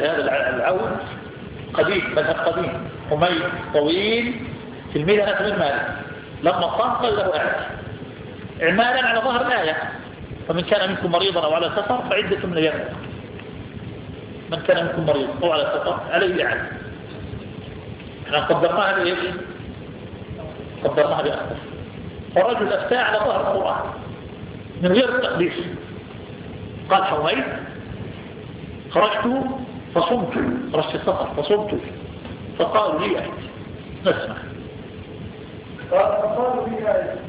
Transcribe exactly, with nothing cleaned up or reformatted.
هذا العون قديم، مذهب قديم، حميد طويل تلميذ أنس بن مالك لما صام قال له أعد إعمالا على ظهر الآية فمن كان منكم مريضا أو على سفر فعدة من أيام من كان منكم مريض أو على سفر عليه إعادة. احنا قدرناها بإيش؟ قدرناها بأخر. فالرجل أفتاء على ظهر القرآن من غير تقديس. قال حميد خرجت فصمت، خرجت السفر فصمت، فقالوا لي أعد نسمع. فقالوا لي أعد